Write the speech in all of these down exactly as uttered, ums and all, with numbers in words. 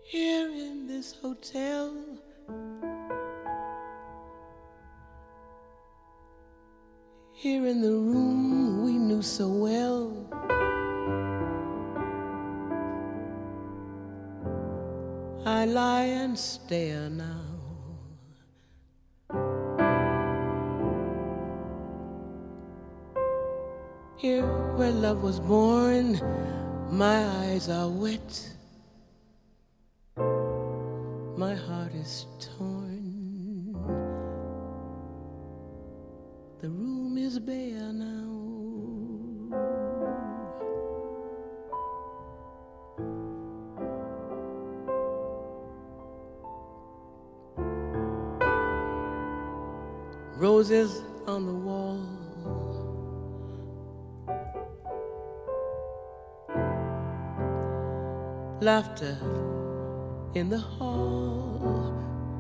here in this hotel. Here in the room we knew so well. I lie and stare now. Here where love was born, my eyes are wet. My heart is torn. The room is bare now. Roses on the wall, laughter in the hall,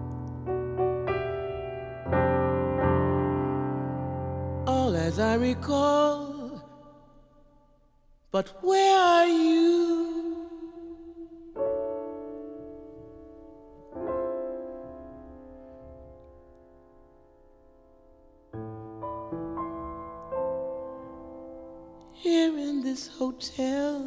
all as I recall. But where are you? Here in this hotel,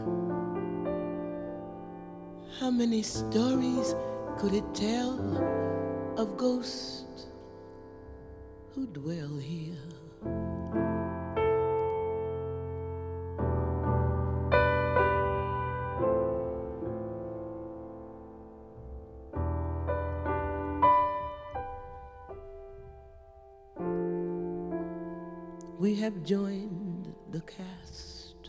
how many stories could it tell of ghosts who dwell here? We have joined the cast,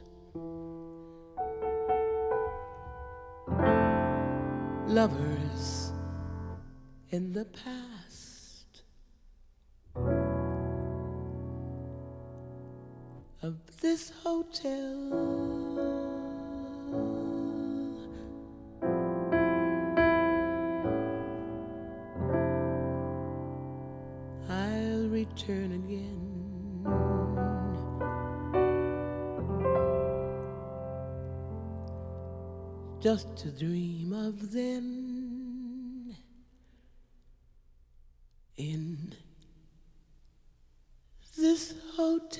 lovers in the past of this hotel. I'll return again, just to dream of then in this hotel.